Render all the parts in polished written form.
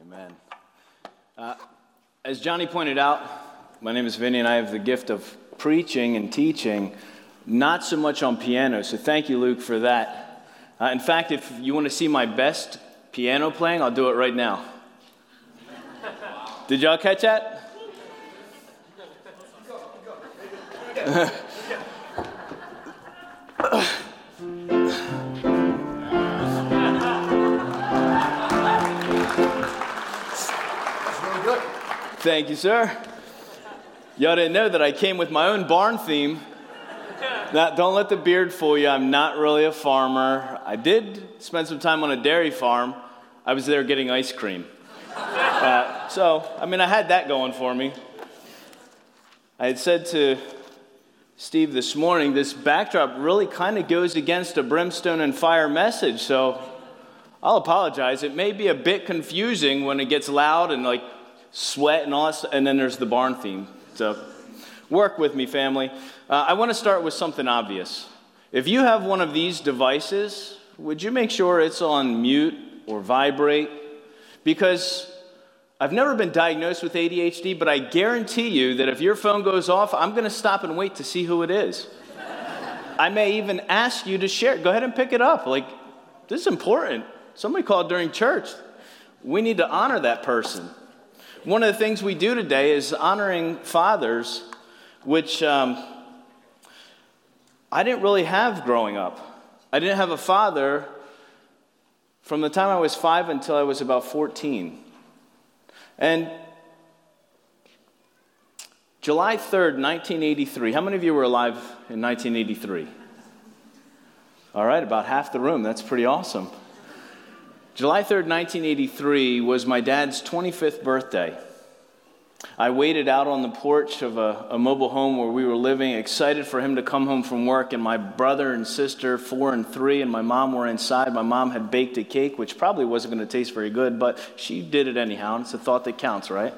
Amen. As Johnny pointed out, my name is Vinny and I have the gift of preaching and teaching, not so much on piano, so thank you, Luke, for that. In fact, if you want to see my best piano playing, I'll do it right now. Did y'all catch that? Thank you, sir. Y'all didn't know that I came with my own barn theme. Now, don't let the beard fool you. I'm not really a farmer. I did spend some time on a dairy farm. I was there getting ice cream. I had that going for me. I had said to Steve this morning, this backdrop really kind of goes against a brimstone and fire message, so I'll apologize. It may be a bit confusing when it gets loud and like sweat and all that stuff, and then there's the barn theme. So work with me, family. I want to start with something obvious. If you have one of these devices, would you make sure it's on mute or vibrate? Because I've never been diagnosed with ADHD, but I guarantee you that if your phone goes off, I'm going to stop and wait to see who it is. I may even ask you to share. Go ahead and pick it up. Like, this is important. Somebody called during church. We need to honor that person. One of the things we do today is honoring fathers, which I didn't really have growing up. I didn't have a father from the time I was 5 until I was about 14. And July 3rd, 1983. How many of you were alive in 1983? All right, about half the room. That's pretty awesome. July 3rd, 1983 was my dad's 25th birthday. I waited out on the porch of a mobile home where we were living, excited for him to come home from work, and my brother and sister, 4 and 3, and my mom were inside. My mom had baked a cake, which probably wasn't going to taste very good, but she did it anyhow, and it's a thought that counts, right?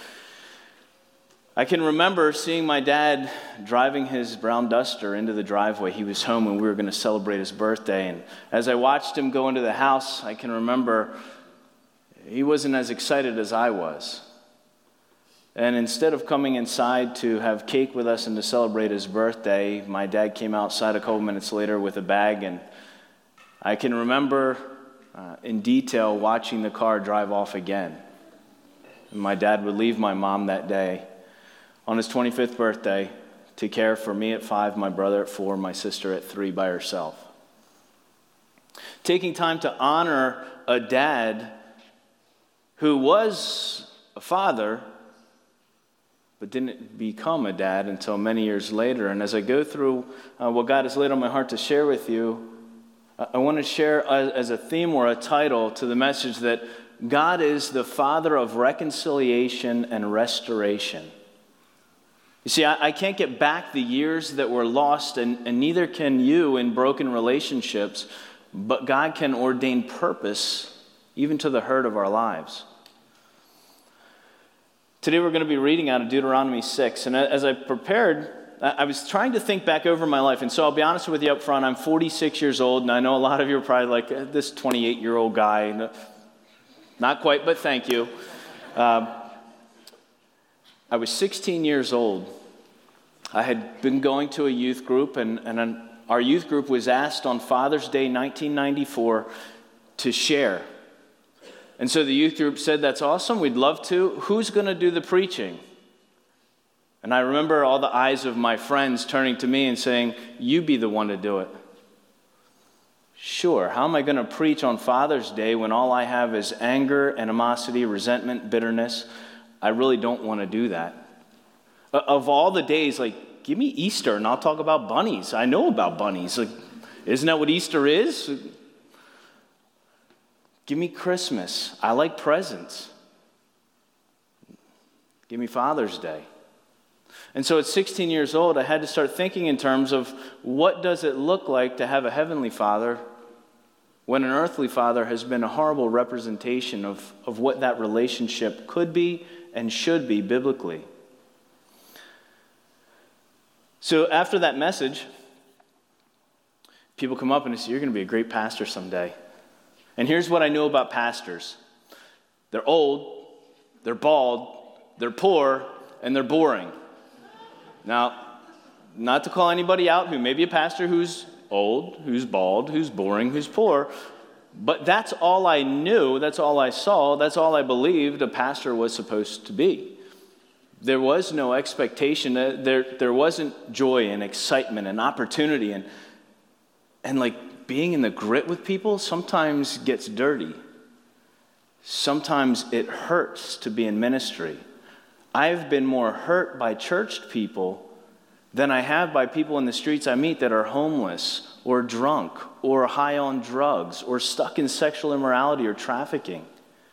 I can remember seeing my dad driving his brown Duster into the driveway. He was home and we were going to celebrate his birthday. And as I watched him go into the house, I can remember he wasn't as excited as I was. And instead of coming inside to have cake with us and to celebrate his birthday, my dad came outside a couple minutes later with a bag. And I can remember in detail watching the car drive off again. And my dad would leave my mom that day on his 25th birthday to care for me at 5, my brother at 4, my sister at 3 by herself. Taking time to honor a dad who was a father but didn't become a dad until many years later. And as I go through what God has laid on my heart to share with you, I want to share as a theme or a title to the message that God is the Father of reconciliation and restoration. You see, I can't get back the years that were lost, and neither can you in broken relationships, but God can ordain purpose even to the hurt of our lives. Today we're going to be reading out of Deuteronomy 6, and as I prepared, I was trying to think back over my life, and so I'll be honest with you up front, I'm 46 years old, and I know a lot of you are probably like, this 28-year-old guy. Not quite, but thank you. I was 16 years old. I had been going to a youth group, and our youth group was asked on Father's Day 1994 to share. And so the youth group said, that's awesome, we'd love to. Who's going to do the preaching? And I remember all the eyes of my friends turning to me and saying, you be the one to do it. Sure, how am I going to preach on Father's Day when all I have is anger, animosity, resentment, bitterness? I really don't want to do that. Of all the days, like, give me Easter and I'll talk about bunnies. I know about bunnies. Like, isn't that what Easter is? Give me Christmas. I like presents. Give me Father's Day. And so at 16 years old, I had to start thinking in terms of what does it look like to have a heavenly father when an earthly father has been a horrible representation of what that relationship could be and should be biblically. So after that message, people come up and say, you're going to be a great pastor someday. And here's what I know about pastors. They're old, they're bald, they're poor, and they're boring. Now, not to call anybody out who may be a pastor who's old, who's bald, who's boring, who's poor, but that's all I knew, that's all I saw, that's all I believed a pastor was supposed to be. There was no expectation, there wasn't joy and excitement and opportunity, and like being in the grit with people sometimes gets dirty. Sometimes it hurts to be in ministry. I've been more hurt by churched people than I have by people in the streets I meet that are homeless or drunk or high on drugs or stuck in sexual immorality or trafficking,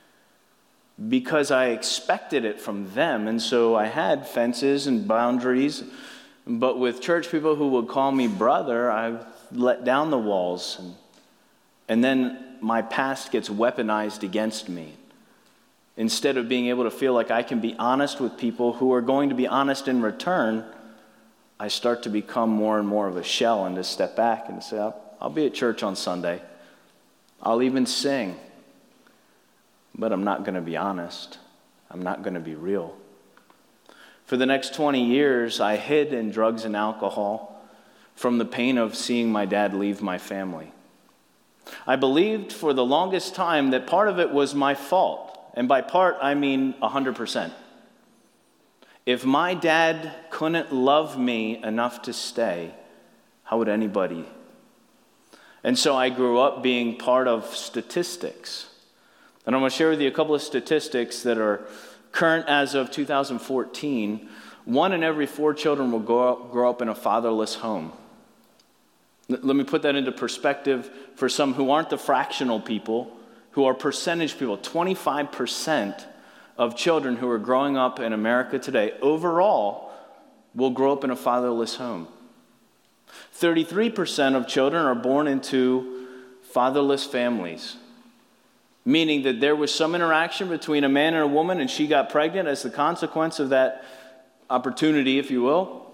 because I expected it from them, and so I had fences and boundaries. But with church people who would call me brother, I've let down the walls, and then my past gets weaponized against me. Instead of being able to feel like I can be honest with people who are going to be honest in return, I start to become more and more of a shell and to step back and say, I'll be at church on Sunday. I'll even sing. But I'm not going to be honest. I'm not going to be real. For the next 20 years, I hid in drugs and alcohol from the pain of seeing my dad leave my family. I believed for the longest time that part of it was my fault. And by part, I mean 100%. If my dad couldn't love me enough to stay, how would anybody? And so I grew up being part of statistics. And I'm going to share with you a couple of statistics that are current as of 2014. 1 in every 4 children will grow up in a fatherless home. Let me put that into perspective for some who aren't the fractional people, who are percentage people. 25% of children who are growing up in America today overall will grow up in a fatherless home. 33% of children are born into fatherless families, meaning that there was some interaction between a man and a woman and she got pregnant as the consequence of that opportunity, if you will.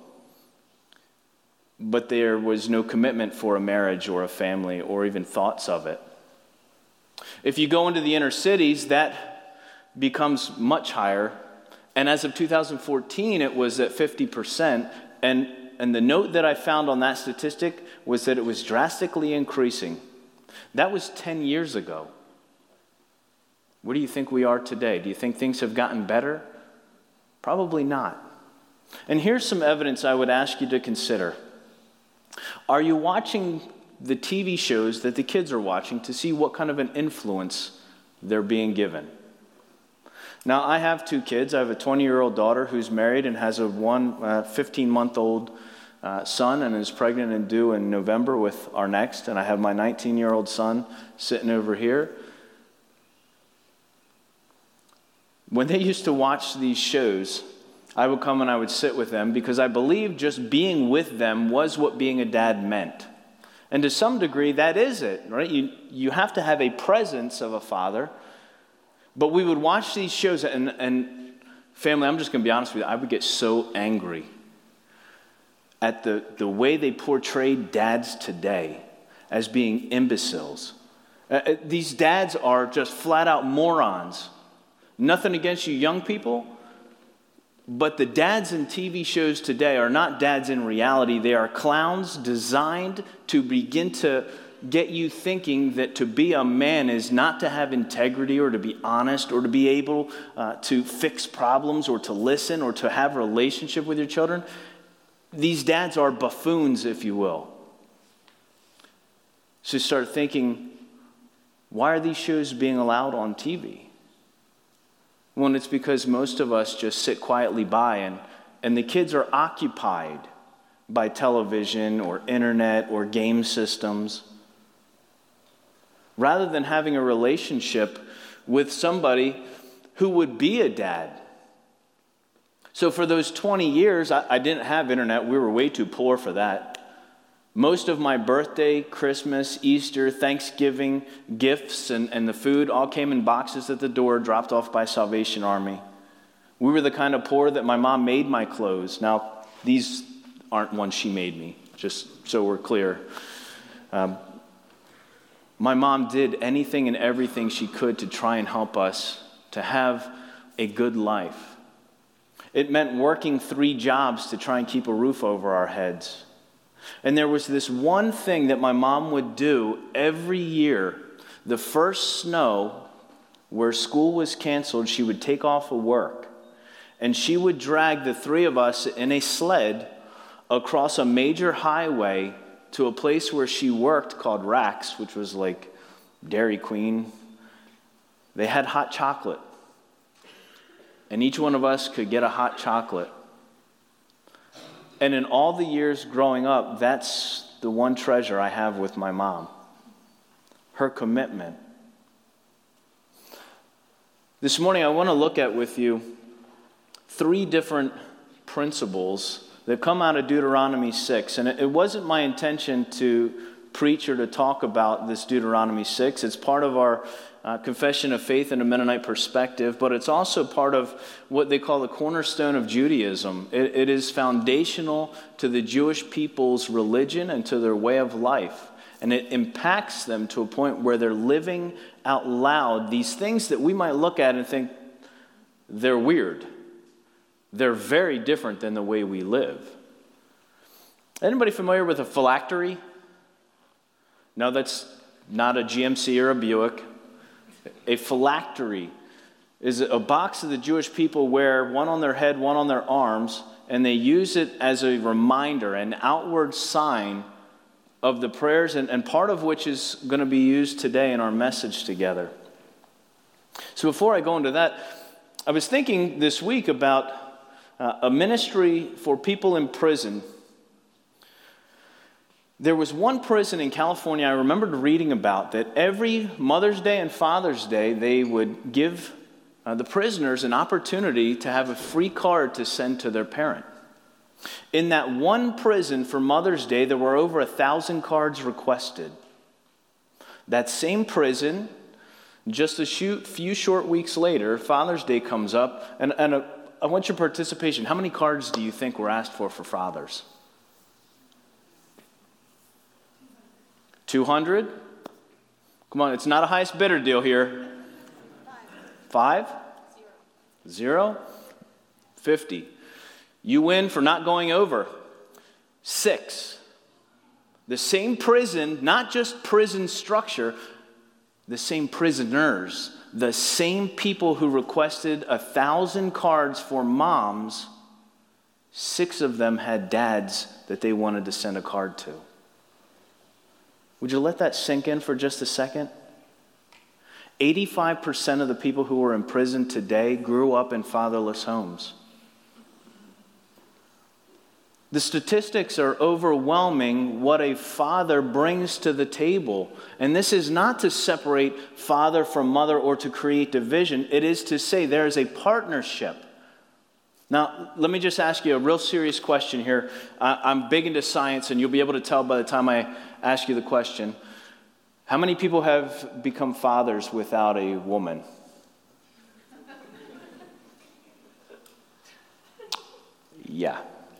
But there was no commitment for a marriage or a family or even thoughts of it. If you go into the inner cities, that becomes much higher. And as of 2014, it was at 50%. And the note that I found on that statistic was that it was drastically increasing. That was 10 years ago. Where do you think we are today? Do you think things have gotten better? Probably not. And here's some evidence I would ask you to consider. Are you watching the TV shows that the kids are watching to see what kind of an influence they're being given? Now, I have 2 kids. I have a 20-year-old daughter who's married and has a 15-month-old son and is pregnant and due in November with our next. And I have my 19-year-old son sitting over here. When they used to watch these shows, I would come and I would sit with them because I believed just being with them was what being a dad meant. And to some degree, that is it, right? You have to have a presence of a father. But we would watch these shows, and family, I'm just going to be honest with you, I would get so angry at the way they portrayed dads today as being imbeciles. These dads are just flat-out morons. Nothing against you young people, but the dads in TV shows today are not dads in reality. They are clowns designed to begin to get you thinking that to be a man is not to have integrity or to be honest or to be able to fix problems or to listen or to have a relationship with your children. These dads are buffoons, if you will. So start thinking, why are these shows being allowed on TV? Well, it's because most of us just sit quietly by and the kids are occupied by television or internet or game systems, rather than having a relationship with somebody who would be a dad. So for those 20 years, I didn't have internet. We were way too poor for that. Most of my birthday, Christmas, Easter, Thanksgiving gifts and the food all came in boxes at the door, dropped off by Salvation Army. We were the kind of poor that my mom made my clothes. Now, these aren't ones she made me, just so we're clear. My mom did anything and everything she could to try and help us to have a good life. It meant working 3 jobs to try and keep a roof over our heads. And there was this one thing that my mom would do every year. The first snow where school was canceled, she would take off of work. And she would drag the 3 of us in a sled across a major highway to a place where she worked called Rax, which was like Dairy Queen. They had hot chocolate. And each one of us could get a hot chocolate. And in all the years growing up, that's the one treasure I have with my mom. Her commitment. This morning I want to look at with you 3 different principles that come out of Deuteronomy 6. And it wasn't my intention to preach or to talk about this Deuteronomy 6. It's part of our confession of faith in a Mennonite perspective, but it's also part of what they call the cornerstone of Judaism. It is foundational to the Jewish people's religion and to their way of life. And it impacts them to a point where they're living out loud these things that we might look at and think they're weird. They're very different than the way we live. Anybody familiar with a phylactery? No, that's not a GMC or a Buick. A phylactery is a box that the Jewish people wear, one on their head, one on their arms, and they use it as a reminder, an outward sign of the prayers, and part of which is going to be used today in our message together. So before I go into that, I was thinking this week about a ministry for people in prison. There was one prison in California I remembered reading about that every Mother's Day and Father's Day they would give the prisoners an opportunity to have a free card to send to their parent. In that one prison for Mother's Day, there were over 1,000 cards requested. That same prison, just a few short weeks later, Father's Day comes up, and I want your participation. How many cards do you think were asked for fathers? 200? Come on, it's not a highest bidder deal here. 5? 0? 50. You win for not going over. 6. The same prison, not just prison structure, the same prisoners, the same people who requested 1,000 cards for moms, 6 of them had dads that they wanted to send a card to. Would you let that sink in for just a second? 85% of the people who are in prison today grew up in fatherless homes. The statistics are overwhelming what a father brings to the table. And this is not to separate father from mother or to create division. It is to say there is a partnership. Now, let me just ask you a real serious question here. I'm big into science, and you'll be able to tell by the time I ask you the question. How many people have become fathers without a woman? Yeah.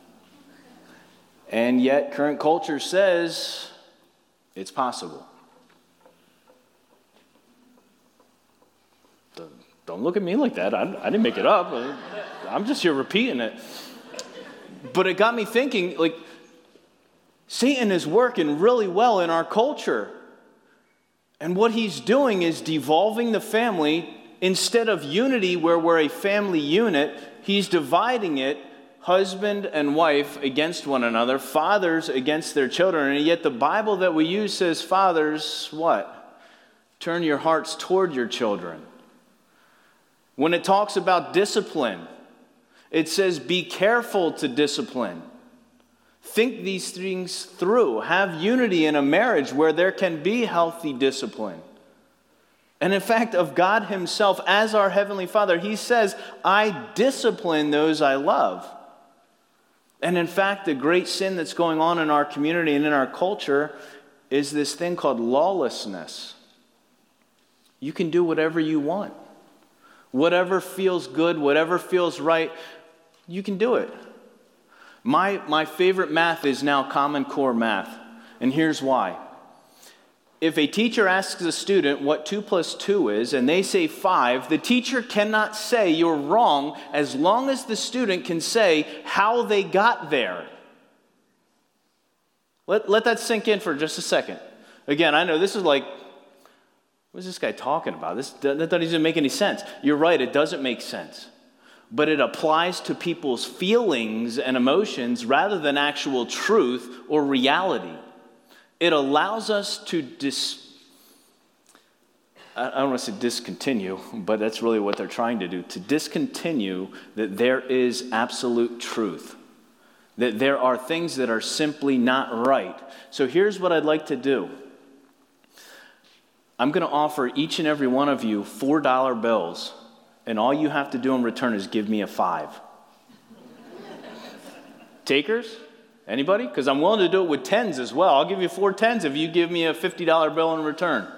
And yet, current culture says it's possible. Don't look at me like that. I didn't make it up. I'm just here repeating it. But it got me thinking, like, Satan is working really well in our culture. And what he's doing is devolving the family. Instead of unity where we're a family unit, he's dividing it, husband and wife against one another, fathers against their children. And yet the Bible that we use says, fathers, what? Turn your hearts toward your children. When it talks about discipline, it says, be careful to discipline. Think these things through. Have unity in a marriage where there can be healthy discipline. And in fact, of God himself as our Heavenly Father, he says, I discipline those I love. And in fact, the great sin that's going on in our community and in our culture is this thing called lawlessness. You can do whatever you want. Whatever feels good, whatever feels right, you can do it. My favorite math is now Common Core math. And here's why. If a teacher asks a student what 2 plus 2 is, and they say 5, the teacher cannot say you're wrong as long as the student can say how they got there. Let that sink in for just a second. Again, I know this is like, what is this guy talking about? That doesn't make any sense. You're right, it doesn't make sense. But it applies to people's feelings and emotions rather than actual truth or reality. It allows us to I don't want to say discontinue, but that's really what they're trying to do, to discontinue that there is absolute truth, that there are things that are simply not right. So here's what I'd like to do. I'm going to offer each and every one of you $4 bills, and all you have to do in return is give me a 5. Takers? Anybody? Because I'm willing to do it with 10s as well. I'll give you 4 10s if you give me a $50 bill in return.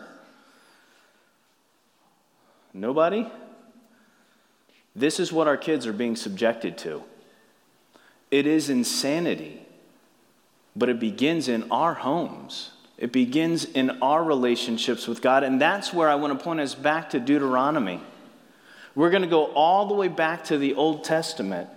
Nobody? This is what our kids are being subjected to. It is insanity, but it begins in our homes. It begins in our relationships with God, and that's where I want to point us back to Deuteronomy. We're going to go all the way back to the Old Testament.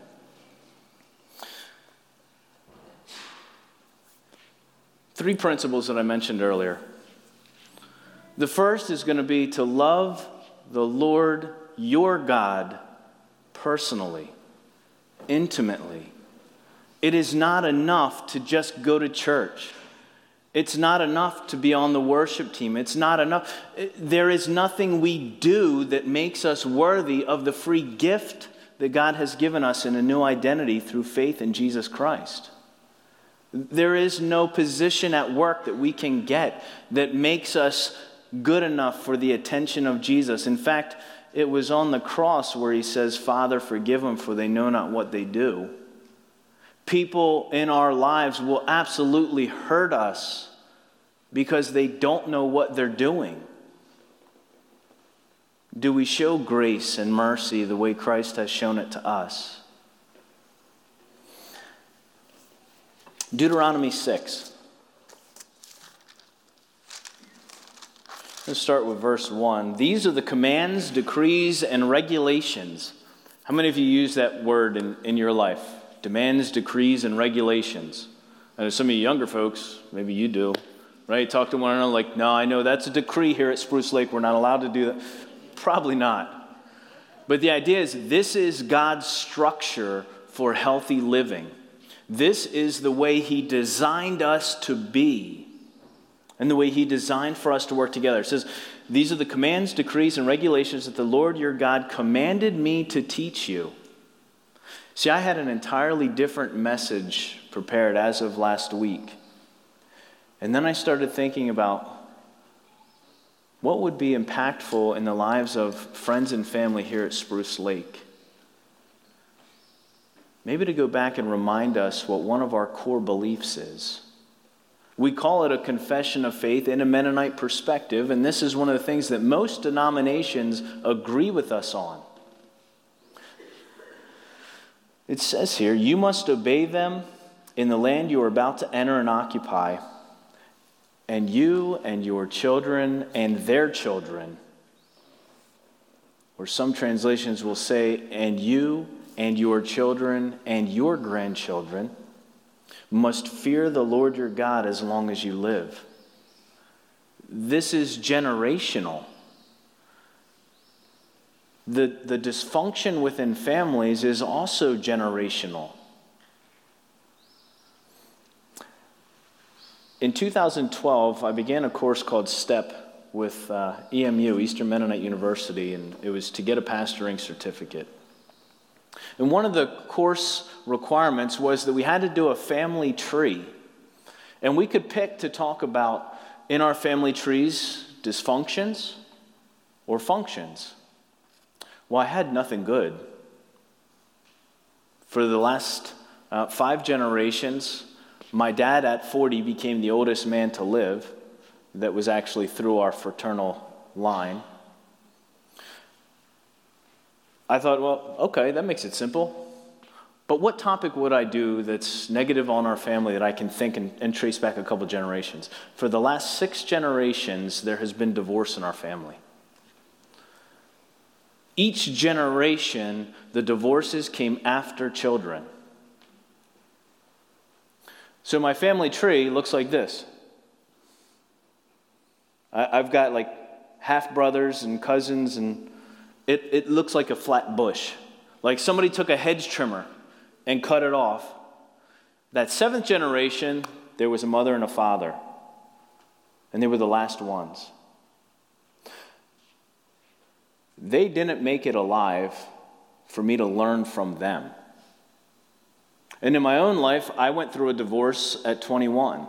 Three principles that I mentioned earlier. The first is going to be to love the Lord your God personally, intimately. It is not enough to just go to church. It's not enough to be on the worship team. It's not enough. There is nothing we do that makes us worthy of the free gift that God has given us in a new identity through faith in Jesus Christ. There is no position at work that we can get that makes us good enough for the attention of Jesus. In fact, it was on the cross where he says, Father, forgive them, for they know not what they do. People in our lives will absolutely hurt us because they don't know what they're doing. Do we show grace and mercy the way Christ has shown it to us? Deuteronomy 6. Let's start with verse 1. These are the commands, decrees, and regulations. How many of you use that word in your life? Demands, decrees, and regulations. I know some of you younger folks, maybe you do, right? Talk to one another like, no, I know that's a decree here at Spruce Lake. We're not allowed to do that. Probably not. But the idea is this is God's structure for healthy living. This is the way he designed us to be and the way he designed for us to work together. It says, these are the commands, decrees, and regulations that the Lord your God commanded me to teach you. See, I had an entirely different message prepared as of last week. And then I started thinking about what would be impactful in the lives of friends and family here at Spruce Lake. Maybe to go back and remind us what one of our core beliefs is. We call it a confession of faith in a Mennonite perspective, and this is one of the things that most denominations agree with us on. It says here, you must obey them in the land you are about to enter and occupy, and you and your children and their children. Or some translations will say, and you and your children and your grandchildren must fear the Lord your God as long as you live. This is generational. The dysfunction within families is also generational. In 2012, I began a course called STEP with EMU, Eastern Mennonite University, and it was to get a pastoring certificate. And one of the course requirements was that we had to do a family tree. And we could pick to talk about, in our family trees, dysfunctions or functions. Well, I had nothing good. For the last 5 generations, my dad at 40 became the oldest man to live. That was actually through our fraternal line. I thought, well, okay, that makes it simple. But what topic would I do that's negative on our family that I can think and trace back a couple generations? For the last 6 generations, there has been divorce in our family. Each generation, the divorces came after children. So my family tree looks like this. I've got like half-brothers and cousins, and it looks like a flat bush. Like somebody took a hedge trimmer and cut it off. That 7th generation, there was a mother and a father. And they were the last ones. They didn't make it alive for me to learn from them. And in my own life, I went through a divorce at 21.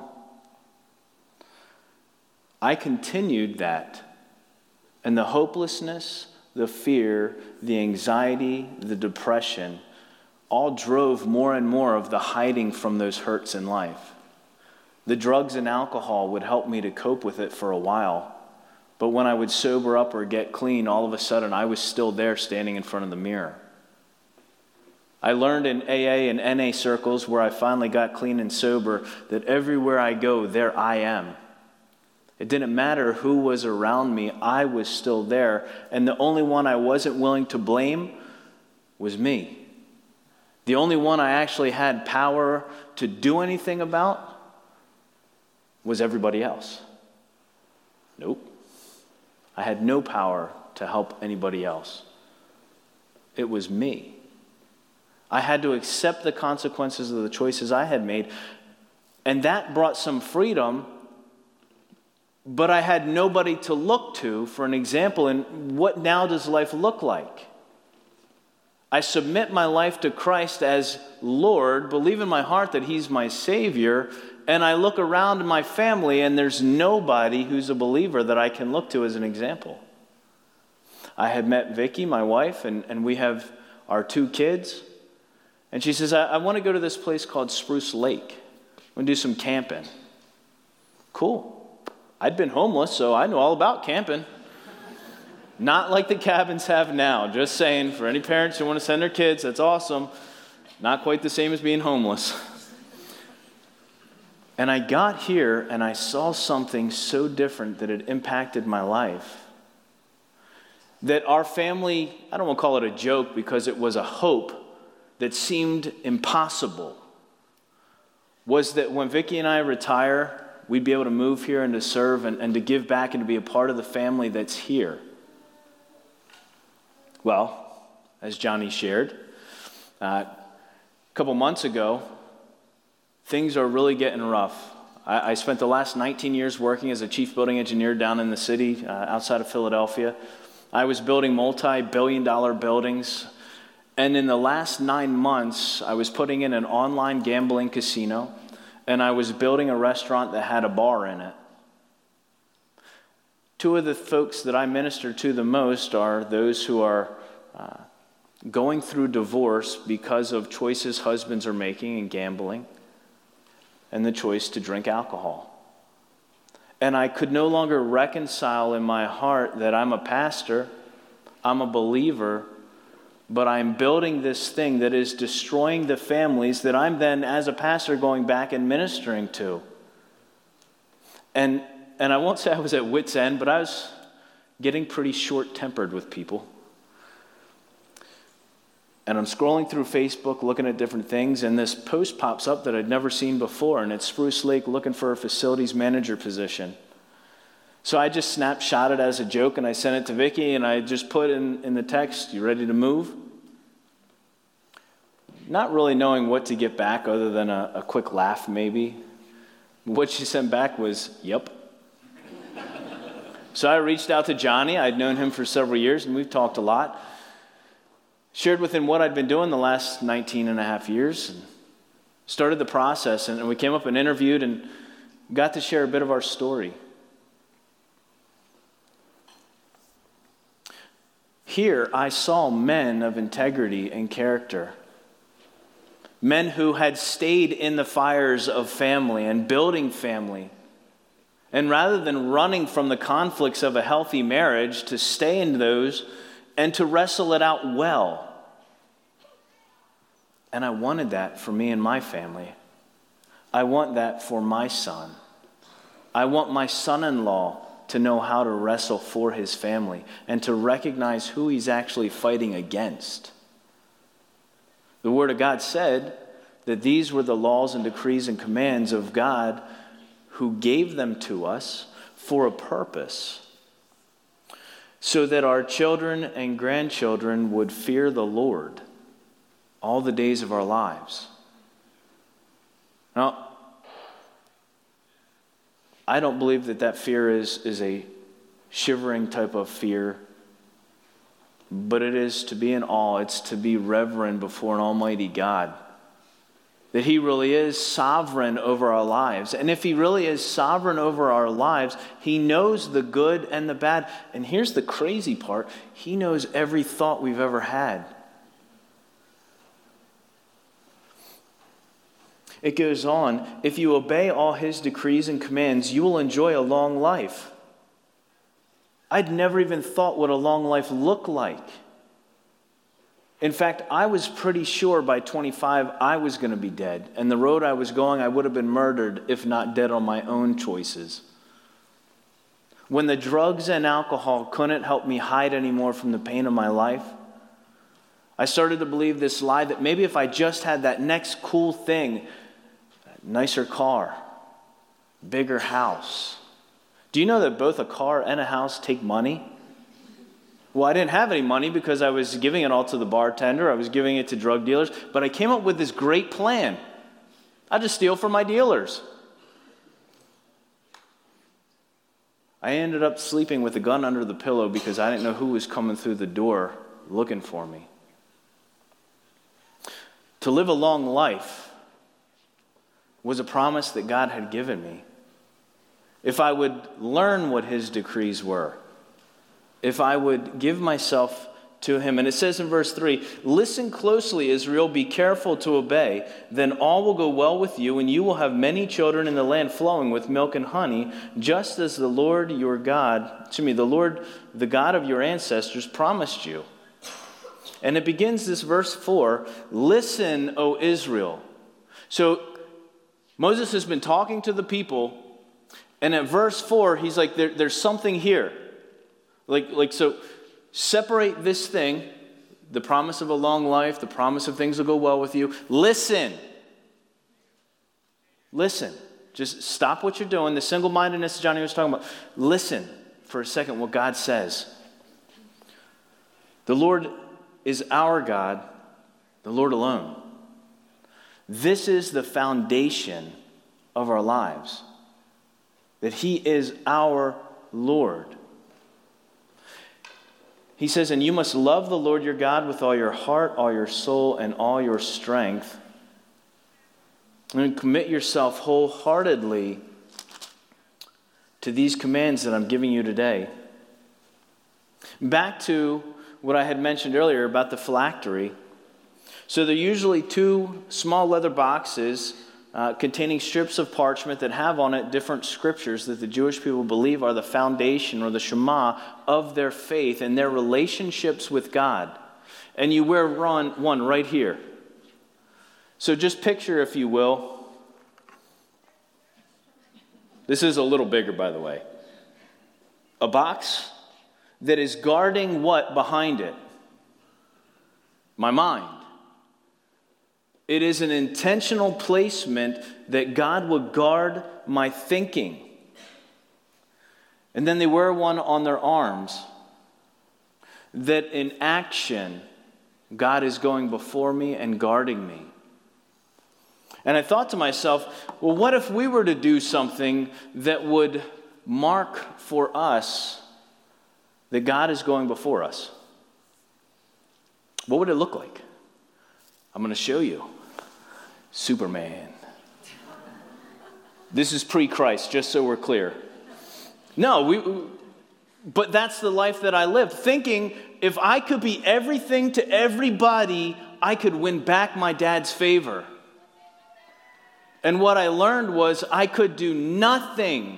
I continued that. And the hopelessness, the fear, the anxiety, the depression, all drove more and more of the hiding from those hurts in life. The drugs and alcohol would help me to cope with it for a while. But when I would sober up or get clean, all of a sudden I was still there standing in front of the mirror. I learned in AA and NA circles where I finally got clean and sober that everywhere I go, there I am. It didn't matter who was around me, I was still there. And the only one I wasn't willing to blame was me. The only one I actually had power to do anything about was everybody else. Nope. I had no power to help anybody else. It was me. I had to accept the consequences of the choices I had made, and that brought some freedom, but I had nobody to look to for an example in what now does life look like. I submit my life to Christ as Lord, believe in my heart that He's my Savior, and I look around my family and there's nobody who's a believer that I can look to as an example. I had met Vicky, my wife, and we have our 2 kids. And she says, I want to go to this place called Spruce Lake. I'm going to do some camping. Cool. I'd been homeless, so I know all about camping. Not like the cabins have now. Just saying, for any parents who want to send their kids, that's awesome. Not quite the same as being homeless. And I got here and I saw something so different that it impacted my life. That our family, I don't want to call it a joke because it was a hope that seemed impossible, was that when Vicki and I retire, we'd be able to move here and to serve and to give back and to be a part of the family that's here. Well, as Johnny shared, a couple months ago, things are really getting rough. I spent the last 19 years working as a chief building engineer down in the city outside of Philadelphia. I was building multi-billion-dollar buildings. And in the last 9 months, I was putting in an online gambling casino, and I was building a restaurant that had a bar in it. 2 of the folks that I minister to the most are those who are going through divorce because of choices husbands are making in gambling and the choice to drink alcohol. And I could no longer reconcile in my heart that I'm a pastor, I'm a believer, but I'm building this thing that is destroying the families that I'm then, as a pastor, going back and ministering to. And I won't say I was at wit's end, but I was getting pretty short-tempered with people. And I'm scrolling through Facebook, looking at different things, and this post pops up that I'd never seen before, and it's Spruce Lake looking for a facilities manager position. So I just snapshot it as a joke, and I sent it to Vicki, and I just put in the text, "You ready to move?" Not really knowing what to get back other than a quick laugh, maybe. What she sent back was, "Yep." So I reached out to Johnny. I'd known him for several years, and we've talked a lot. Shared with him what I'd been doing the last 19 and a half years, and started the process, and we came up and interviewed and got to share a bit of our story. Here, I saw men of integrity and character. Men who had stayed in the fires of family and building family. And rather than running from the conflicts of a healthy marriage, to stay in those and to wrestle it out well. And I wanted that for me and my family. I want that for my son. I want my son-in-law to know how to wrestle for his family and to recognize who he's actually fighting against. The Word of God said that these were the laws and decrees and commands of God who gave them to us for a purpose, so that our children and grandchildren would fear the Lord all the days of our lives. Now, I don't believe that fear is a shivering type of fear, but it is to be in awe. It's to be reverent before an almighty God. That he really is sovereign over our lives. And if he really is sovereign over our lives, he knows the good and the bad. And here's the crazy part. He knows every thought we've ever had. It goes on, if you obey all his decrees and commands, you will enjoy a long life. I'd never even thought what a long life looked like. In fact, I was pretty sure by 25 I was going to be dead. And the road I was going, I would have been murdered if not dead on my own choices. When the drugs and alcohol couldn't help me hide anymore from the pain of my life, I started to believe this lie that maybe if I just had that next cool thing, nicer car, bigger house. Do you know that both a car and a house take money? Well, I didn't have any money because I was giving it all to the bartender. I was giving it to drug dealers. But I came up with this great plan. I'll just steal from my dealers. I ended up sleeping with a gun under the pillow because I didn't know who was coming through the door looking for me. To live a long life was a promise that God had given me. If I would learn what his decrees were, if I would give myself to him. And it says in verse 3, listen closely, Israel, be careful to obey, then all will go well with you, and you will have many children in the land flowing with milk and honey, just as the Lord your God, the Lord, the God of your ancestors, promised you. And it begins this verse 4, listen, O Israel. So Moses has been talking to the people, and at verse 4, he's like, there's something here. So separate this thing, the promise of a long life, the promise of things will go well with you. Listen. Just stop what you're doing. The single-mindedness Johnny was talking about. Listen for a second what God says. The Lord is our God, the Lord alone. This is the foundation of our lives, that he is our Lord. He says, and you must love the Lord your God with all your heart, all your soul, and all your strength. And commit yourself wholeheartedly to these commands that I'm giving you today. Back to what I had mentioned earlier about the phylactery. So they're usually two small leather boxes containing strips of parchment that have on it different scriptures that the Jewish people believe are the foundation or the Shema of their faith and their relationships with God. And you wear one right here. So just picture, if you will, this is a little bigger, by the way, a box that is guarding what behind it? My mind. It is an intentional placement that God would guard my thinking. And then they wear one on their arms that in action, God is going before me and guarding me. And I thought to myself, well, what if we were to do something that would mark for us that God is going before us? What would it look like? I'm going to show you. Superman. This is pre-Christ, just so we're clear. No, but that's the life that I lived, thinking if I could be everything to everybody, I could win back my dad's favor. And what I learned was I could do nothing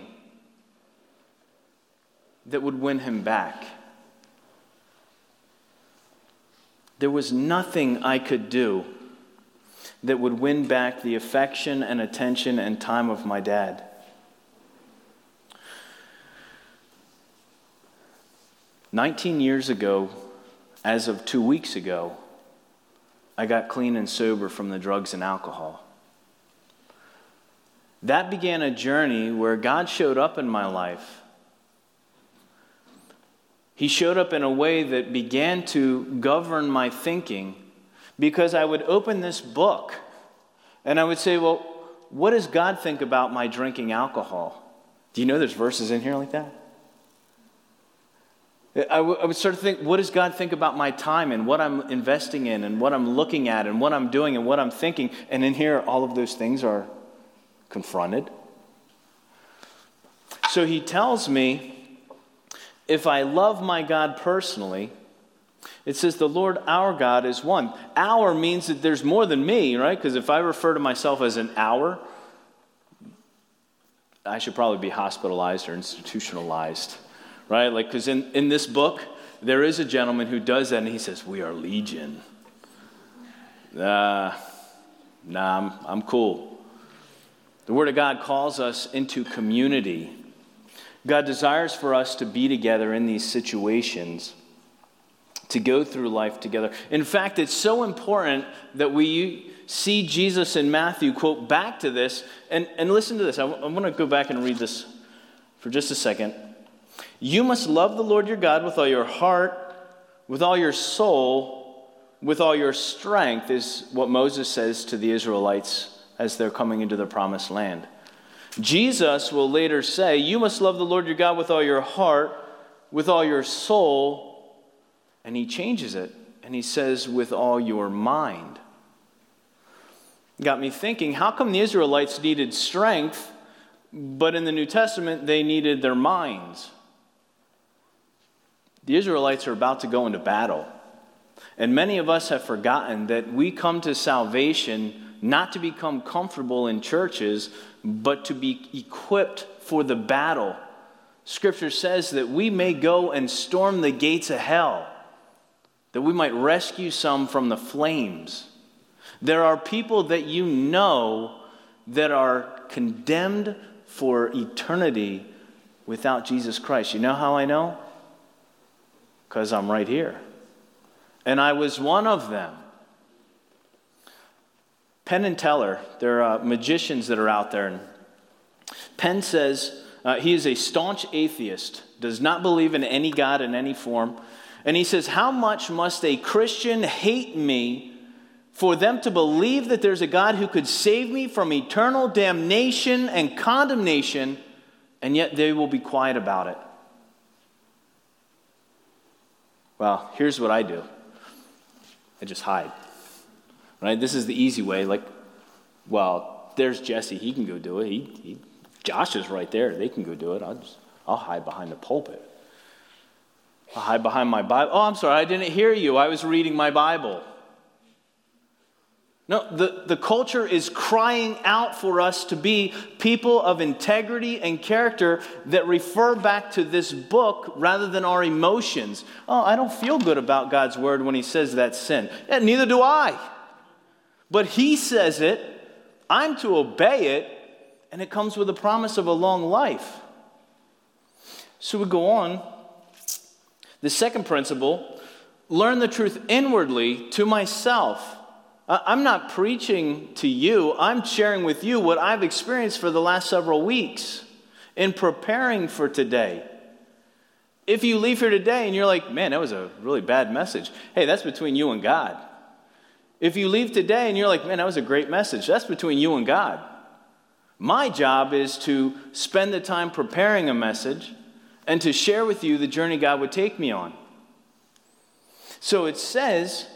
that would win him back. There was nothing I could do. that would win back the affection and attention and time of my dad. "19 years ago, as of 2 weeks ago, I got clean and sober from the drugs and alcohol. That began a journey where God showed up in my life. He showed up in a way that began to govern my thinking, because I would open this book and I would say, well, what does God think about my drinking alcohol? Do you know there's verses in here like that? I would start to think, what does God think about my time and what I'm investing in and what I'm looking at and what I'm doing and what I'm thinking? And in here, all of those things are confronted. So he tells me, if I love my God personally, it says the Lord our God is one. Our means that there's more than me, right? Because if I refer to myself as an our, I should probably be hospitalized or institutionalized, right? Like, because in this book, there is a gentleman who does that, and he says, we are legion. I'm cool. The Word of God calls us into community. God desires for us to be together in these situations, to go through life together. In fact, it's so important that we see Jesus in Matthew quote back to this, and listen to this. I want to go back and read this for just a second. You must love the Lord your God with all your heart, with all your soul, with all your strength, is what Moses says to the Israelites as they're coming into the promised land. Jesus will later say, you must love the Lord your God with all your heart, with all your soul, and he changes it, and he says, with all your mind. Got me thinking, how come the Israelites needed strength, but in the New Testament they needed their minds? The Israelites are about to go into battle, and many of us have forgotten that we come to salvation not to become comfortable in churches, but to be equipped for the battle. Scripture says that we may go and storm the gates of hell, that we might rescue some from the flames. There are people that you know that are condemned for eternity without Jesus Christ. You know how I know? Because I'm right here. And I was one of them. Penn and Teller, they're magicians that are out there. And Penn says he is a staunch atheist, does not believe in any God in any form. And he says, how much must a Christian hate me for them to believe that there's a God who could save me from eternal damnation and condemnation, and yet they will be quiet about it? Well, here's what I do. I just hide. Right? This is the easy way. Like, well, there's Jesse. He can go do it. Josh is right there. They can go do it. I'll hide behind the pulpit. I'll hide behind my Bible. Oh, I'm sorry. I didn't hear you. I was reading my Bible. No, the culture is crying out for us to be people of integrity and character that refer back to this book rather than our emotions. Oh, I don't feel good about God's word when he says that's sin. Yeah, neither do I. But he says it, I'm to obey it, and it comes with a promise of a long life. So we go on. The second principle, learn the truth inwardly to myself. I'm not preaching to you. I'm sharing with you what I've experienced for the last several weeks in preparing for today. If you leave here today and you're like, man, that was a really bad message. Hey, that's between you and God. If you leave today and you're like, man, that was a great message, that's between you and God. My job is to spend the time preparing a message and to share with you the journey God would take me on. So it says,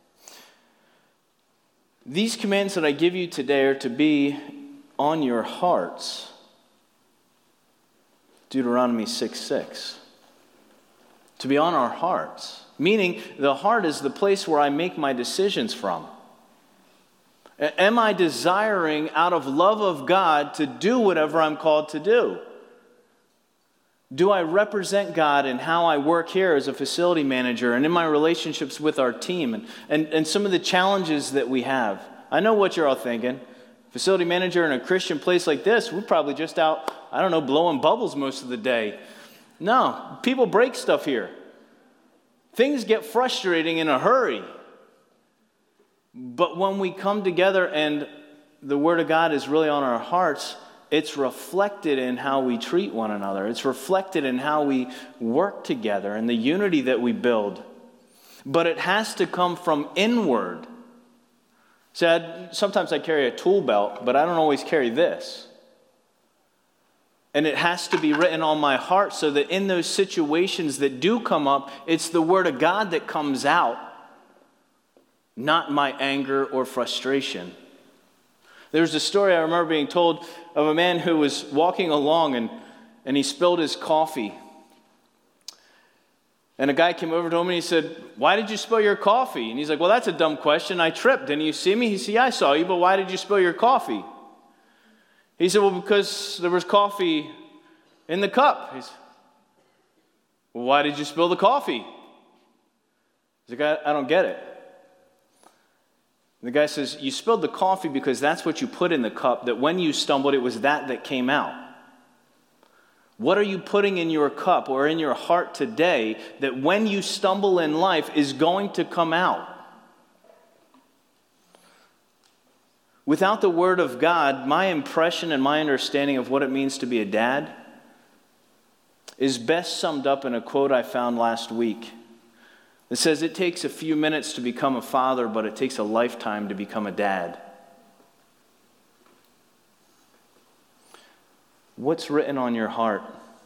these commands that I give you today are to be on your hearts. Deuteronomy 6:6. To be on our hearts. Meaning, the heart is the place where I make my decisions from. Am I desiring, out of love of God, to do whatever I'm called to do? Do I represent God in how I work here as a facility manager and in my relationships with our team and some of the challenges that we have? I know what you're all thinking. Facility manager in a Christian place like this, we're probably just out, I don't know, blowing bubbles most of the day. No, people break stuff here. Things get frustrating in a hurry. But when we come together and the Word of God is really on our hearts, it's reflected in how we treat one another. It's reflected in how we work together and the unity that we build. But it has to come from inward. So sometimes I carry a tool belt, but I don't always carry this. And it has to be written on my heart so that in those situations that do come up, it's the Word of God that comes out, not my anger or frustration. There's a story I remember being told of a man who was walking along and he spilled his coffee. And a guy came over to him and he said, "Why did you spill your coffee?" And he's like, "Well, that's a dumb question. I tripped. Didn't you see me?" He said, "Yeah, I saw you, but why did you spill your coffee?" He said, "Well, because there was coffee in the cup." He said, "Well, why did you spill the coffee?" He's like, I don't get it. The guy says, "You spilled the coffee because that's what you put in the cup, that when you stumbled, it was that came out. What are you putting in your cup or in your heart today that when you stumble in life is going to come out?" Without the Word of God, my impression and my understanding of what it means to be a dad is best summed up in a quote I found last week. It says, "It takes a few minutes to become a father, but it takes a lifetime to become a dad." What's written on your heart?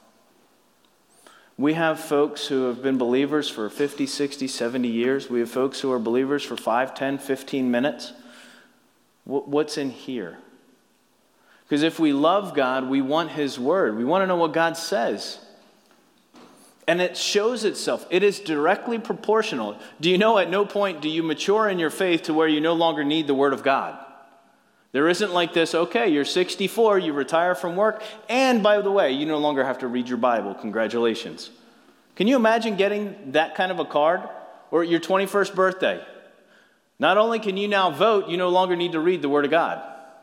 We have folks who have been believers for 50, 60, 70 years. We have folks who are believers for 5, 10, 15 minutes. What's in here? Because if we love God, we want His Word. We want to know what God says. And it shows itself. It is directly proportional. Do you know at no point do you mature in your faith to where you no longer need the Word of God? There isn't like this, okay, you're 64, you retire from work, and by the way, you no longer have to read your Bible. Congratulations. Can you imagine getting that kind of a card? Or at your 21st birthday? Not only can you now vote, you no longer need to read the Word of God.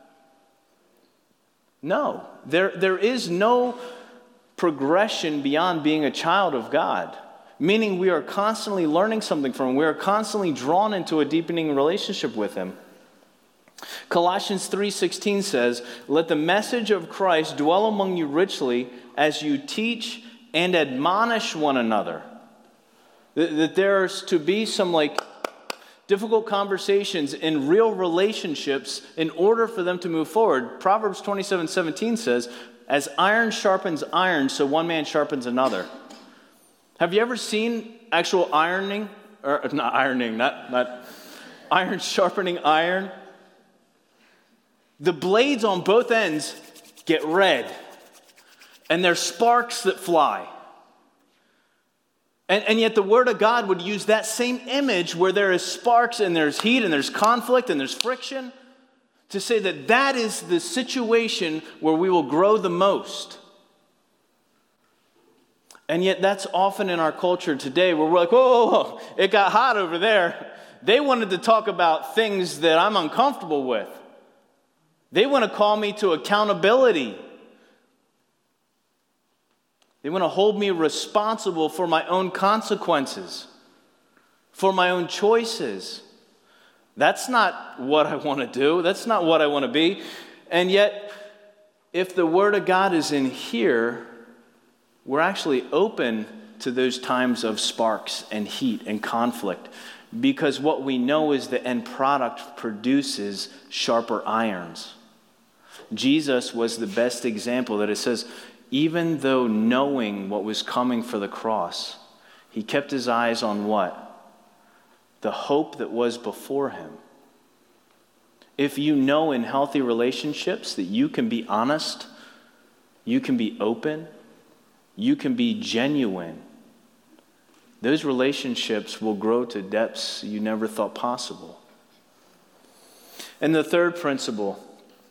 No, there is no progression beyond being a child of God, meaning we are constantly learning something from Him. We are constantly drawn into a deepening relationship with Him. Colossians 3:16 says, "Let the message of Christ dwell among you richly as you teach and admonish one another." That there's to be some difficult conversations in real relationships in order for them to move forward. Proverbs 27:17 says, "As iron sharpens iron, so one man sharpens another." Have you ever seen actual ironing? Or not ironing, not iron sharpening iron? The blades on both ends get red, and there's sparks that fly. And yet the Word of God would use that same image where there is sparks and there's heat and there's conflict and there's friction to say that that is the situation where we will grow the most. And yet that's often in our culture today where we're like, whoa, it got hot over there. They wanted to talk about things that I'm uncomfortable with. They want to call me to accountability. They want to hold me responsible for my own consequences, for my own choices. That's not what I want to do. That's not what I want to be. And yet, if the Word of God is in here, we're actually open to those times of sparks and heat and conflict, because what we know is the end product produces sharper irons. Jesus was the best example that it says, even though knowing what was coming for the cross, He kept His eyes on what? The hope that was before Him. If you know in healthy relationships that you can be honest, you can be open, you can be genuine, those relationships will grow to depths you never thought possible. And the third principle,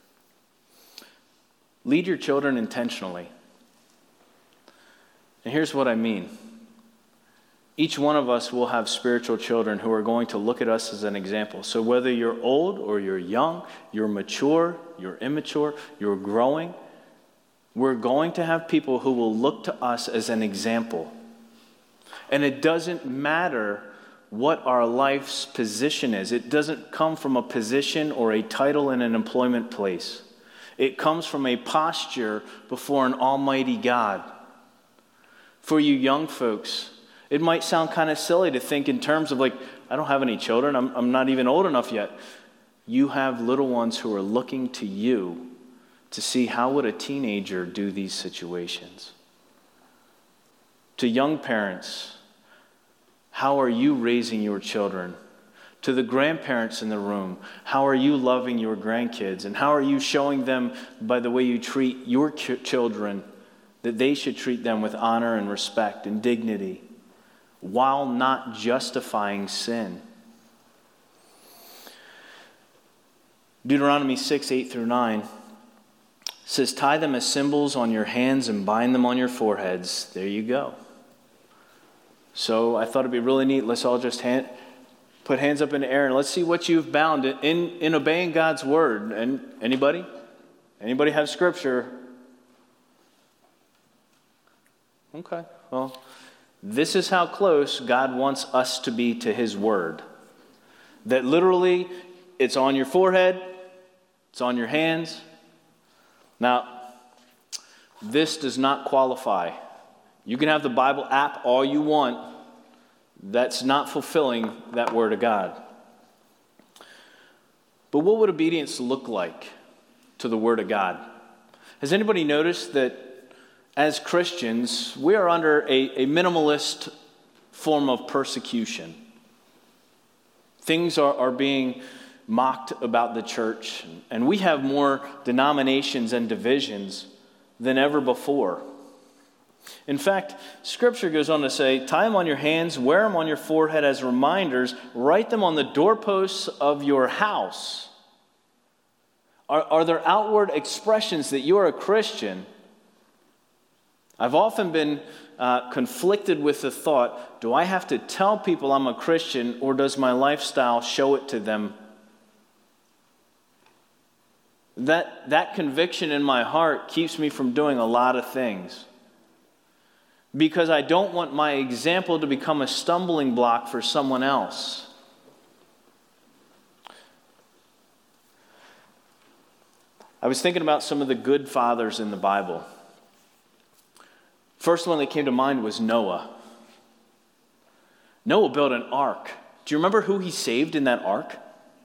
lead your children intentionally. And here's what I mean. Each one of us will have spiritual children who are going to look at us as an example. So whether you're old or you're young, you're mature, you're immature, you're growing, we're going to have people who will look to us as an example. And it doesn't matter what our life's position is. It doesn't come from a position or a title in an employment place. It comes from a posture before an almighty God. For you young folks, it might sound kind of silly to think in terms of like, I don't have any children, I'm not even old enough yet. You have little ones who are looking to you to see how would a teenager do these situations. To young parents, how are you raising your children? To the grandparents in the room, how are you loving your grandkids? And how are you showing them by the way you treat your children that they should treat them with honor and respect and dignity, while not justifying sin? Deuteronomy 6:8-9 says, tie them as symbols on your hands and bind them on your foreheads. There you go. So I thought it'd be really neat. Let's all just put hands up in the air and let's see what you've bound in obeying God's word. And anybody? Anybody have scripture? Okay, well, this is how close God wants us to be to his word. That literally, it's on your forehead, it's on your hands. Now, this does not qualify. You can have the Bible app all you want. That's not fulfilling that word of God. But what would obedience look like to the word of God? Has anybody noticed that as Christians, we are under a minimalist form of persecution? Things are being mocked about the church, and we have more denominations and divisions than ever before. In fact, Scripture goes on to say, tie them on your hands, wear them on your forehead as reminders, write them on the doorposts of your house. Are there outward expressions that you are a Christian? I've often been conflicted with the thought, do I have to tell people I'm a Christian, or does my lifestyle show it to them? That conviction in my heart keeps me from doing a lot of things, because I don't want my example to become a stumbling block for someone else. I was thinking about some of the good fathers in the Bible. First one that came to mind was Noah. Noah built an ark. Do you remember who he saved in that ark?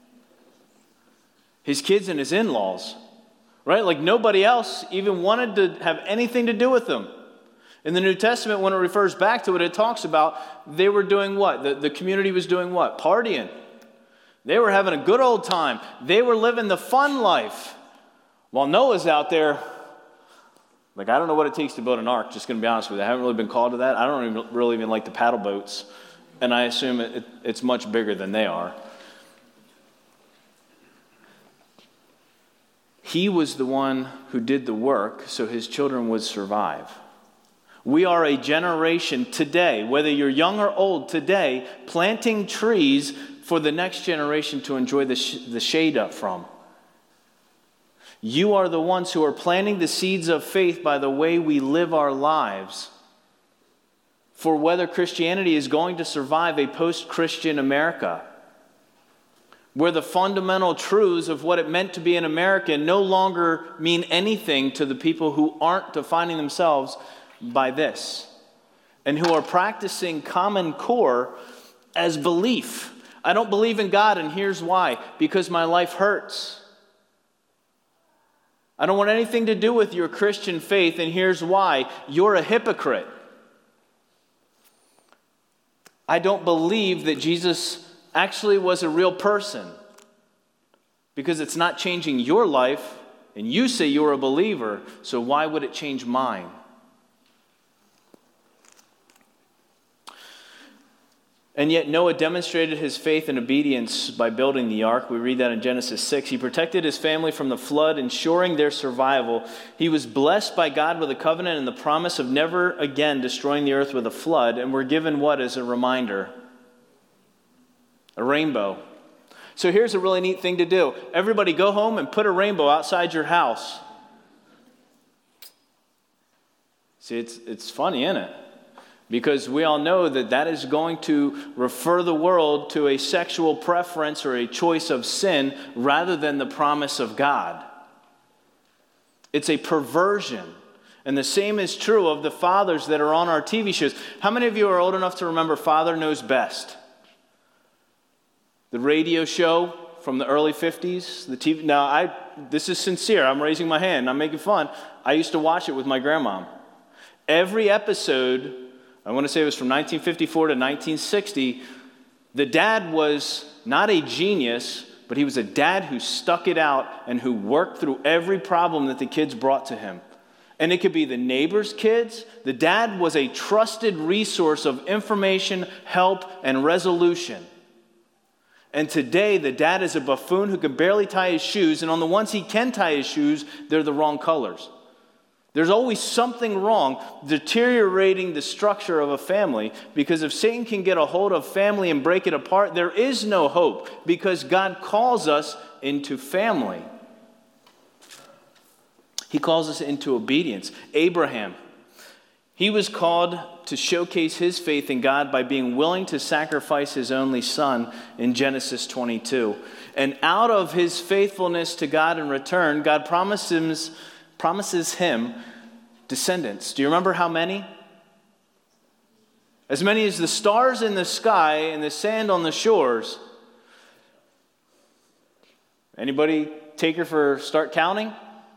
His kids and his in-laws, right? Like nobody else even wanted to have anything to do with them. In the New Testament, when it refers back to it, it talks about they were doing what? The community was doing what? Partying. They were having a good old time. They were living the fun life. While Noah's out there, like, I don't know what it takes to build an ark, just going to be honest with you. I haven't really been called to that. I don't really even like the paddle boats, and I assume it's much bigger than they are. He was the one who did the work so his children would survive. We are a generation today, whether you're young or old today, planting trees for the next generation to enjoy the shade up from. You are the ones who are planting the seeds of faith by the way we live our lives for whether Christianity is going to survive a post-Christian America, where the fundamental truths of what it meant to be an American no longer mean anything to the people who aren't defining themselves by this, and who are practicing Common Core as belief. I don't believe in God, and here's why. Because my life hurts. I don't want anything to do with your Christian faith, and here's why. You're a hypocrite. I don't believe that Jesus actually was a real person, because it's not changing your life, and you say you're a believer, so why would it change mine? And yet Noah demonstrated his faith and obedience by building the ark. We read that in Genesis 6. He protected his family from the flood, ensuring their survival. He was blessed by God with a covenant and the promise of never again destroying the earth with a flood. And we're given what as a reminder? A rainbow. So here's a really neat thing to do. Everybody go home and put a rainbow outside your house. See, it's funny, isn't it? Because we all know that that is going to refer the world to a sexual preference or a choice of sin rather than the promise of God. It's a perversion. And the same is true of the fathers that are on our TV shows. How many of you are old enough to remember Father Knows Best? The radio show from the early 50s. The TV. Now, this is sincere. I'm raising my hand. I'm making fun. I used to watch it with my grandma. Every episode, I want to say it was from 1954 to 1960, the dad was not a genius, but he was a dad who stuck it out and who worked through every problem that the kids brought to him. And it could be the neighbor's kids. The dad was a trusted resource of information, help, and resolution. And today, the dad is a buffoon who can barely tie his shoes, and on the ones he can tie his shoes, they're the wrong colors. There's always something wrong, deteriorating the structure of a family, because if Satan can get a hold of family and break it apart, there is no hope, because God calls us into family. He calls us into obedience. Abraham, he was called to showcase his faith in God by being willing to sacrifice his only son in Genesis 22. And out of his faithfulness to God in return, God promises him descendants. Do you remember how many? As many as the stars in the sky and the sand on the shores. Anybody start counting?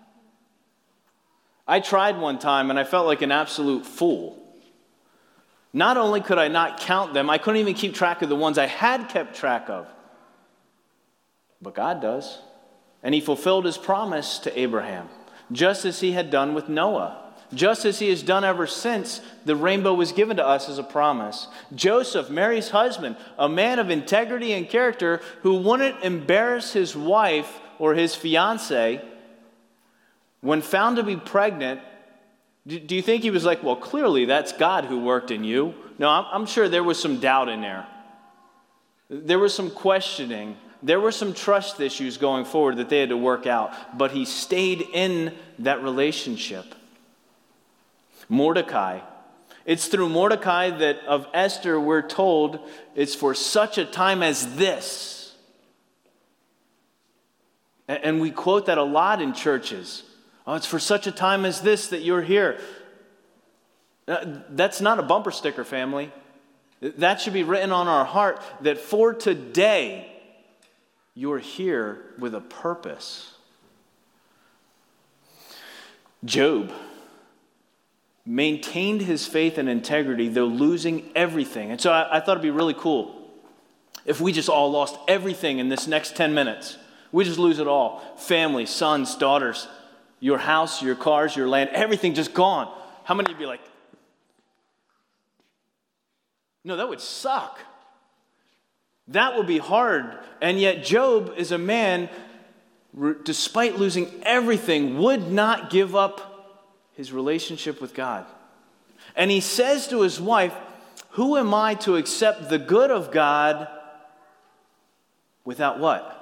I tried one time and I felt like an absolute fool. Not only could I not count them, I couldn't even keep track of the ones I had kept track of. But God does. And he fulfilled his promise to Abraham, just as he had done with Noah. Just as he has done ever since the rainbow was given to us as a promise. Joseph, Mary's husband, a man of integrity and character who wouldn't embarrass his wife or his fiancée, when found to be pregnant, do you think he was like, well, clearly that's God who worked in you? No, I'm sure there was some doubt in there. There was some questioning. There were some trust issues going forward that they had to work out. But he stayed in that relationship. Mordecai. It's through Mordecai that of Esther we're told it's for such a time as this. And we quote that a lot in churches. Oh, it's for such a time as this that you're here. That's not a bumper sticker, family. That should be written on our heart that for today, you're here with a purpose. Job maintained his faith and integrity, though losing everything. And so I thought it'd be really cool if we just all lost everything in this next 10 minutes. We just lose it all. Family, sons, daughters, your house, your cars, your land, everything just gone. How many would be like, no, that would suck. That would be hard. And yet Job is a man, despite losing everything, would not give up his relationship with God. And he says to his wife, who am I to accept the good of God without what?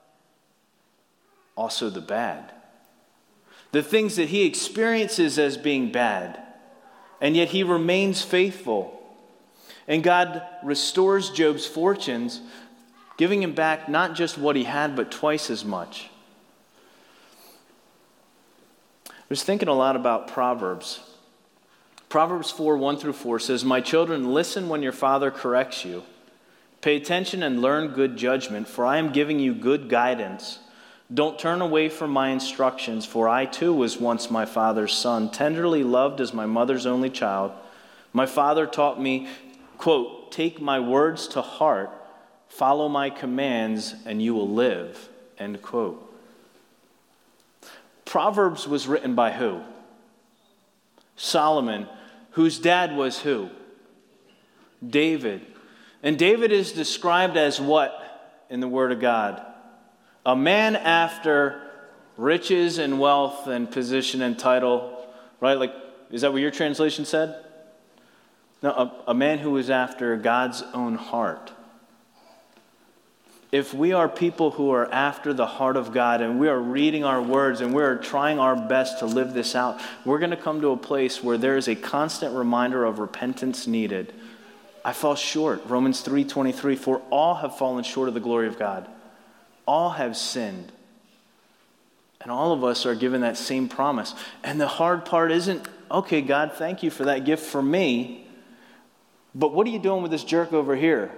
Also the bad. The things that he experiences as being bad. And yet he remains faithful. And God restores Job's fortunes, giving him back not just what he had, but twice as much. I was thinking a lot about Proverbs. Proverbs 4:1-4 says, my children, listen when your father corrects you. Pay attention and learn good judgment, for I am giving you good guidance. Don't turn away from my instructions, for I too was once my father's son, tenderly loved as my mother's only child. My father taught me, quote, take my words to heart, follow my commands, and you will live, end quote. Proverbs was written by who? Solomon, whose dad was who? David. And David is described as what in the Word of God? A man after riches and wealth and position and title, right? Like, is that what your translation said? No, a man who is after God's own heart. If we are people who are after the heart of God and we are reading our words and we are trying our best to live this out, we're going to come to a place where there is a constant reminder of repentance needed. I fall short. Romans 3:23, for all have fallen short of the glory of God. All have sinned. And all of us are given that same promise. And the hard part isn't, okay, God, thank you for that gift for me, but what are you doing with this jerk over here?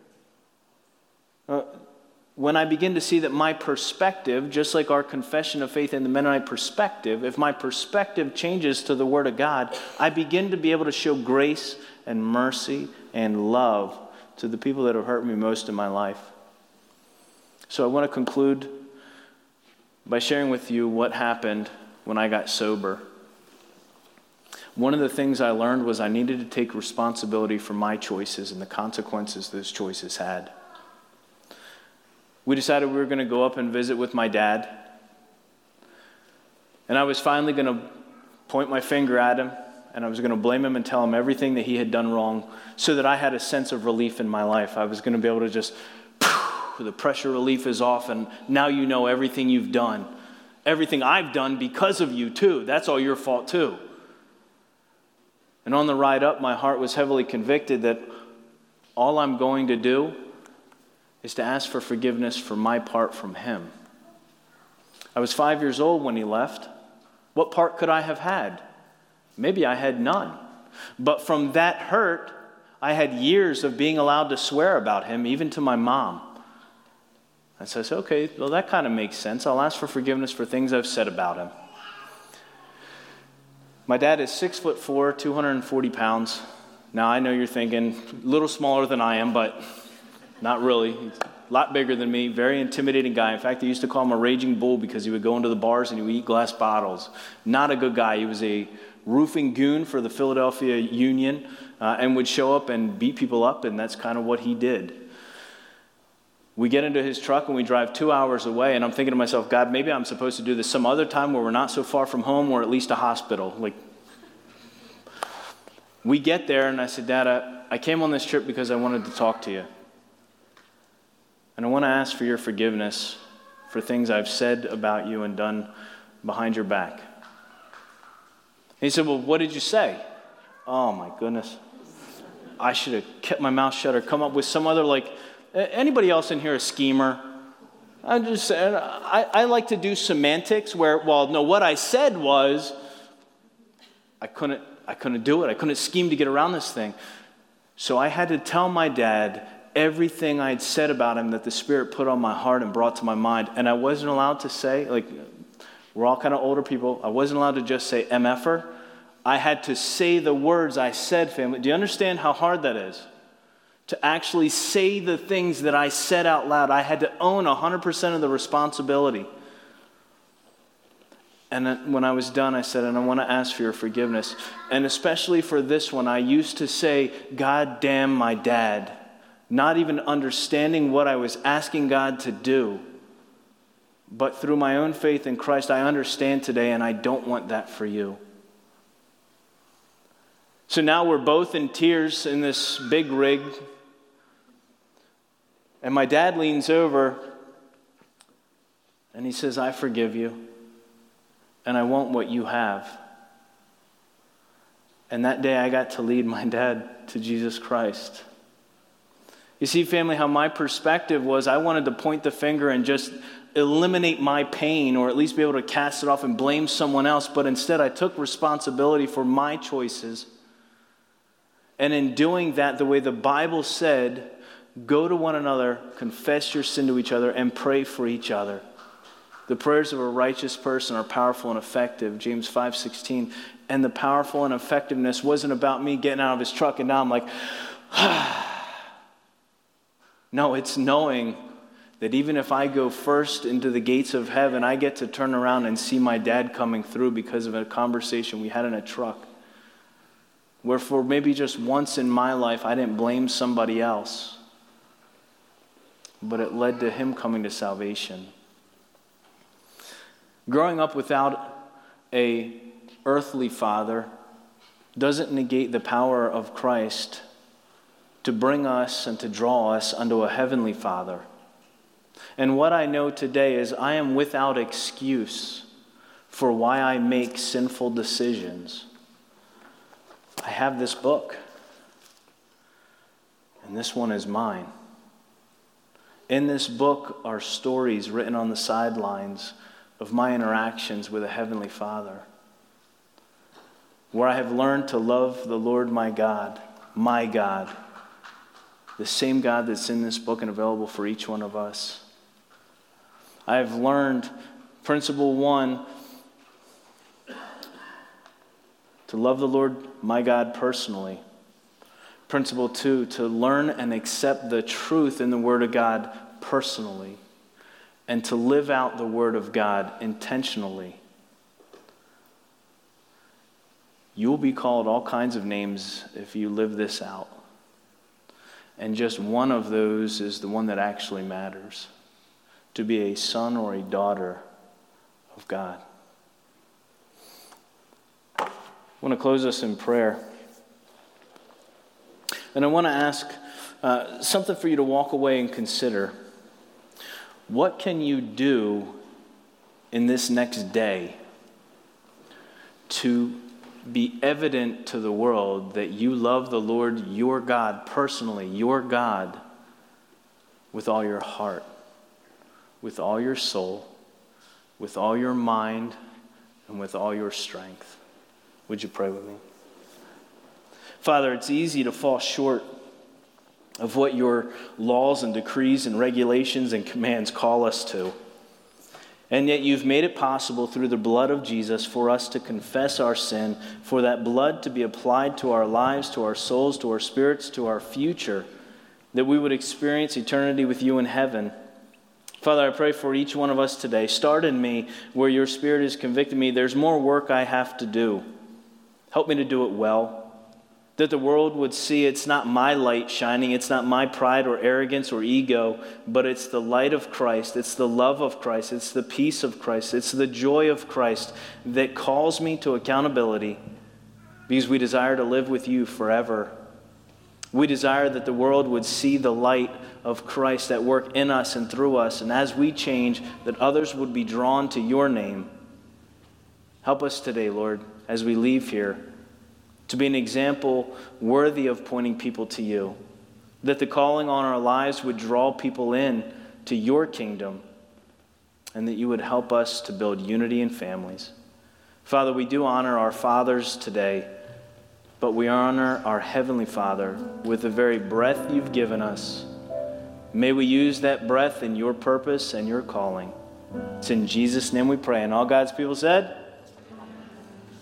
When I begin to see that my perspective, just like our confession of faith in the Mennonite perspective, if my perspective changes to the Word of God, I begin to be able to show grace and mercy and love to the people that have hurt me most in my life. So I want to conclude by sharing with you what happened when I got sober. One of the things I learned was I needed to take responsibility for my choices and the consequences those choices had. We decided we were going to go up and visit with my dad. And I was finally going to point my finger at him, and I was going to blame him and tell him everything that he had done wrong so that I had a sense of relief in my life. I was going to be able to just, the pressure relief is off, and now you know everything you've done. Everything I've done because of you, too. That's all your fault, too. And on the ride up, my heart was heavily convicted that all I'm going to do is to ask for forgiveness for my part from him. I was 5 years old when he left. What part could I have had? Maybe I had none. But from that hurt, I had years of being allowed to swear about him, even to my mom. And so I said, okay, well, that kind of makes sense. I'll ask for forgiveness for things I've said about him. My dad is 6'4", 240 pounds. Now, I know you're thinking, a little smaller than I am, but not really. He's a lot bigger than me, very intimidating guy. In fact, they used to call him a raging bull because he would go into the bars and he would eat glass bottles. Not a good guy. He was a roofing goon for the Philadelphia Union and would show up and beat people up, and that's kind of what he did. We get into his truck and we drive 2 hours away, and I'm thinking to myself, God, maybe I'm supposed to do this some other time where we're not so far from home or at least a hospital. We get there, and I said, Dad, I came on this trip because I wanted to talk to you. And I want to ask for your forgiveness for things I've said about you and done behind your back. And he said, well, what did you say? Oh, my goodness. I should have kept my mouth shut or come up with some other, anybody else in here a schemer? I like to do semantics where, what I said was, I couldn't do it. I couldn't scheme to get around this thing. So I had to tell my dad everything I'd said about him that the Spirit put on my heart and brought to my mind. And I wasn't allowed to say, we're all kind of older people. I wasn't allowed to just say MFer. I had to say the words I said, family. Do you understand how hard that is? To actually say the things that I said out loud. I had to own 100% of the responsibility. And then when I was done, I said, and I want to ask for your forgiveness. And especially for this one, I used to say, God damn my dad. Not even understanding what I was asking God to do. But through my own faith in Christ, I understand today, and I don't want that for you. So now we're both in tears in this big rig. And my dad leans over, and he says, I forgive you, and I want what you have. And that day I got to lead my dad to Jesus Christ. You see, family, how my perspective was, I wanted to point the finger and just eliminate my pain, or at least be able to cast it off and blame someone else. But instead, I took responsibility for my choices. And in doing that, the way the Bible said, go to one another, confess your sin to each other, and pray for each other. The prayers of a righteous person are powerful and effective, James 5:16. And the powerful and effectiveness wasn't about me getting out of his truck and now I'm like, No, it's knowing that even if I go first into the gates of heaven, I get to turn around and see my dad coming through because of a conversation we had in a truck. Where for maybe just once in my life, I didn't blame somebody else. but it led to him coming to salvation. Growing up without an earthly father doesn't negate the power of Christ to bring us and to draw us unto a heavenly Father. And what I know today is I am without excuse for why I make sinful decisions. I have this book, and this one is mine. In this book are stories written on the sidelines of my interactions with a heavenly Father, where I have learned to love the Lord my God, the same God that's in this book and available for each one of us. I have learned, principle 1, to love the Lord my God personally. Principle 2, to learn and accept the truth in the Word of God personally, and to live out the Word of God intentionally. You will be called all kinds of names if you live this out. And just one of those is the one that actually matters: to be a son or a daughter of God. I want to close us in prayer. And I want to ask something for you to walk away and consider. What can you do in this next day to be evident to the world that you love the Lord your God personally, your God, with all your heart, with all your soul, with all your mind, and with all your strength? Would you pray with me? Father, it's easy to fall short of what your laws and decrees and regulations and commands call us to. And yet you've made it possible through the blood of Jesus for us to confess our sin, for that blood to be applied to our lives, to our souls, to our spirits, to our future, that we would experience eternity with you in heaven. Father, I pray for each one of us today. Start in me where your Spirit is convicting me. There's more work I have to do. Help me to do it well. That the world would see it's not my light shining, it's not my pride or arrogance or ego, but it's the light of Christ, it's the love of Christ, it's the peace of Christ, it's the joy of Christ that calls me to accountability, because we desire to live with you forever. We desire that the world would see the light of Christ at work in us and through us, and as we change, that others would be drawn to your name. Help us today, Lord, as we leave here, to be an example worthy of pointing people to you, that the calling on our lives would draw people in to your kingdom, and that you would help us to build unity in families. Father, we do honor our fathers today, but we honor our Heavenly Father with the very breath you've given us. May we use that breath in your purpose and your calling. It's in Jesus' name we pray. And all God's people said,